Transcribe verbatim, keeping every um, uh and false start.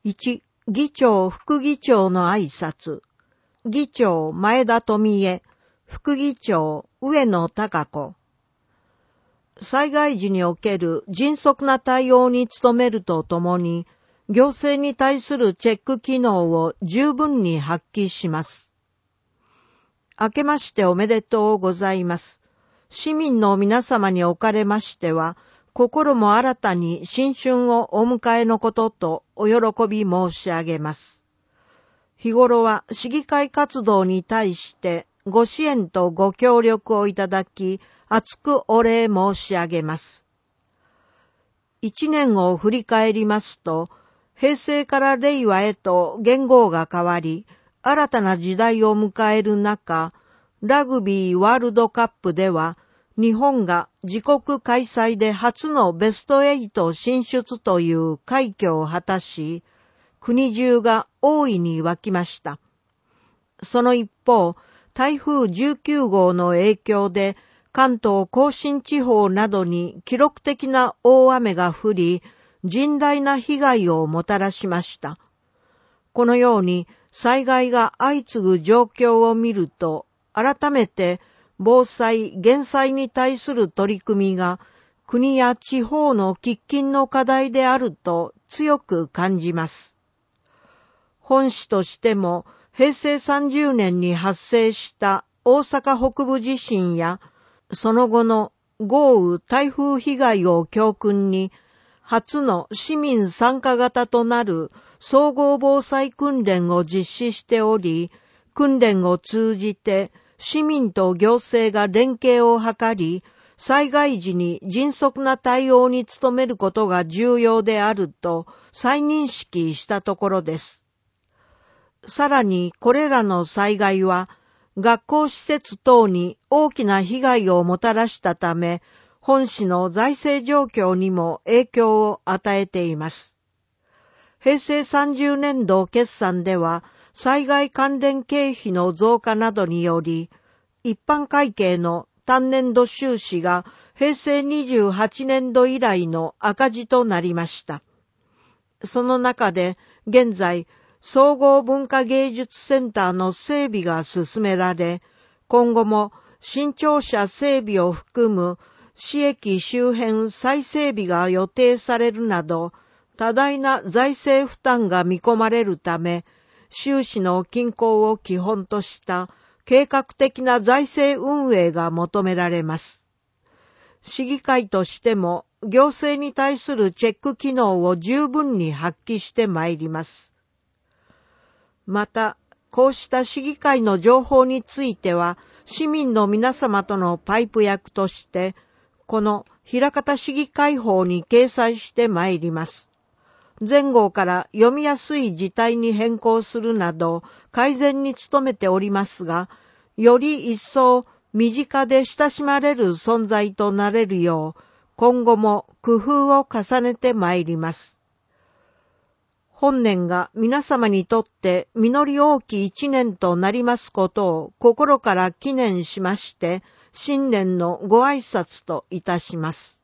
いち、議長副議長の挨拶。議長前田富江、副議長上野貴子。災害時における迅速な対応に努めるとともに、行政に対するチェック機能を十分に発揮します。明けましておめでとうございます。市民の皆様におかれましては、心も新たに新春をお迎えのこととお喜び申し上げます。日頃は市議会活動に対してご支援とご協力をいただき、厚くお礼申し上げます。一年を振り返りますと、平成から令和へと元号が変わり、新たな時代を迎える中、ラグビーワールドカップでは、日本が自国開催で初のベストエイト進出という快挙を果たし、国中が大いに沸きました。その一方、台風じゅうきゅう号の影響で、関東甲信地方などに記録的な大雨が降り、甚大な被害をもたらしました。このように災害が相次ぐ状況を見ると、改めて防災・減災に対する取り組みが国や地方の喫緊の課題であると強く感じます。本市としても平成さんじゅうねんに発生した大阪北部地震やその後の豪雨・台風被害を教訓に初の市民参加型となる総合防災訓練を実施しており、訓練を通じて市民と行政が連携を図り、災害時に迅速な対応に努めることが重要であると再認識したところです。さらにこれらの災害は学校施設等に大きな被害をもたらしたため、本市の財政状況にも影響を与えています。平成さんじゅうねんど決算では、災害関連経費の増加などにより、一般会計の単年度収支が平成にじゅうはちねんど以来の赤字となりました。その中で、現在、総合文化芸術センターの整備が進められ、今後も新庁舎整備を含む市駅周辺再整備が予定されるなど、多大な財政負担が見込まれるため、収支の均衡を基本とした計画的な財政運営が求められます。市議会としても行政に対するチェック機能を十分に発揮してまいります。また、こうした市議会の情報については、市民の皆様とのパイプ役として、この枚方市議会法に掲載してまいります。前号から読みやすい字体に変更するなど改善に努めておりますが、より一層身近で親しまれる存在となれるよう、今後も工夫を重ねてまいります。本年が皆様にとって実り多き一年となりますことを心から祈念しまして、新年のご挨拶といたします。